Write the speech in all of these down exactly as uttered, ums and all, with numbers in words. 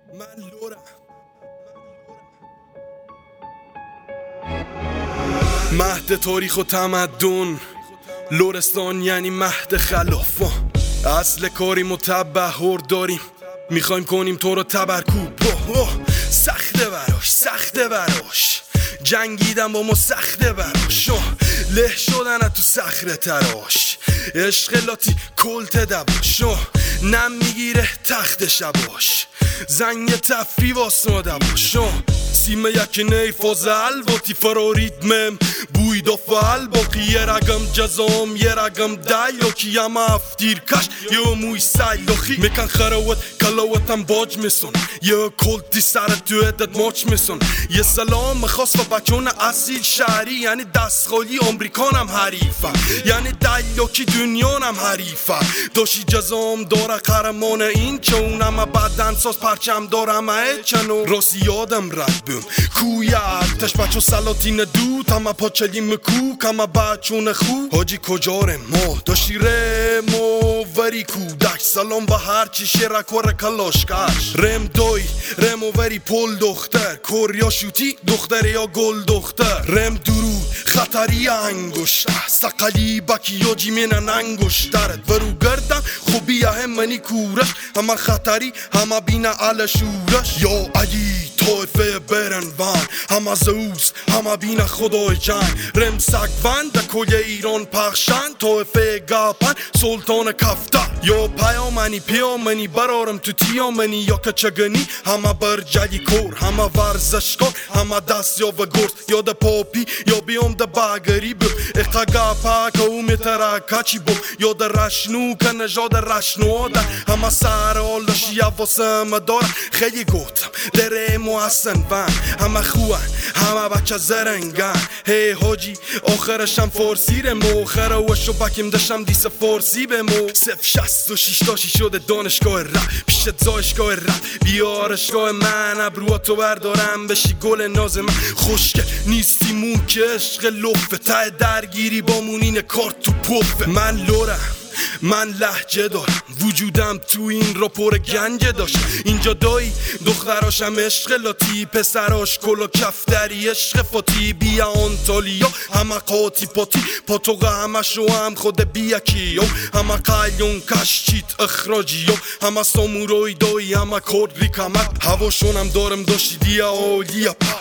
من لورم مهد تاریخ و تمدن، لرستان یعنی مهد خلاف. اصل کاری متبهر داریم، میخوایم کنیم تو رو تبرکوب. سخته براش سخته براش جنگیدم با ما سخته براش، له شدن تو صخره تراش، عشق لاتی کلت دباش، نم میگیره تخت شباش، زنگ تفری واسه ما دباش. سیمه یک نیفاز الواتی فراریتمم بوی دافل باقی یه رگم جزام یه رگم دیاکی یم افتیر کش یه موی سیلاخی میکن خراوت کلاوتم باج میسون، یه کلتی سرت تو عدت ماچ میسون. یه سلام خاص و بچون اصیل شهری، یعنی دست خالی امریکانم حریفم، یعنی دیاکی دنیانم حریفم. داشی جزام داره قرمان این که اونم بدن ساز پرچم دارم چنو راستی یادم رد بیم کوی ارتش بچه سلاطین دود همه پاچلیم کوک همه بچون خوب. حاجی کجاره ما داشتی رم و وری کودک، سلام به هر چی شیرک و رکلاشکش. رم دوی رم و وری پل دختر، کوریا شوتی دختر یا گل دختر. رم درود خطری انگشت سقلی بکی یا جیمین انگشترت ورو گردم خوبی همونی کورش، همه خطری همه بینه علا شورش. یا علی طایفه برنوان همه زوز همه بین خدای جنگ، رم سگوند کل ایران پخشن طایفه گپن سلطان کفتر. یا پیامنی پیامنی برارم تو تیامنی یا کچگنی همه بر جلی کور همه ورزشکار همه دست یا و گرد یا ده پاپی یا بیام ده بگری بیم اقا گپا که او میتره کچی بیم یا ده رشنو که نجاد رشنو ده همه سر آلش یا واسه مداره. خیلی گوتم دره مو حسن ون همه خوان همه بچه زرنگن. هی حاجی آخرشم فارسی رمو آخره وشو بکیم داشتم دیس فارسی بمو. صف شست و شیش تاشی شده دانشگاه رپ پیشت زایشگاه رپ بیارشگاه من ابرواتو بردارم بشی گل ناز من. خوشگل نیستی مون که عشق لفه ته درگیری با مونین کارت تو پفه. من لورم من لحجه دارم وجودم تو این را پر گنجه داشت. اینجا دایی دختراشم عشق لاتی پسراش کلا کفتری عشق فاتی. بیا آنتالیا همه قاطی پاتی پاتوقه همه شو هم خود بیاکی همه قلیون کشچیت اخراجی همه سامورای دایی همه کرد ریکمت. هواشونم دارم داشتی دیا آلیا پا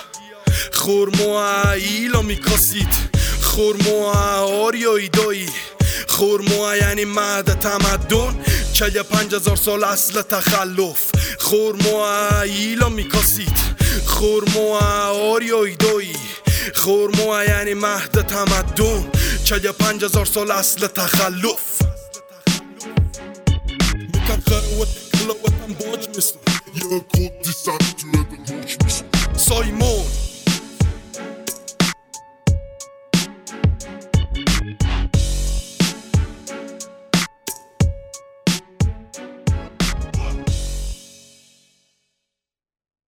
خورمو ایلا میکاسید خورمو آریایی دایی خورموها یعنی مهد تمدن چه پنج هزار سال اصل تخلف. خورموها ایلا میکاسید خورموها آریایی دایی خورموها یعنی مهد تمدن چه پنج هزار سال اصل تخلف. میکن خروت کلاوتم باج میسون یه کتی سر توی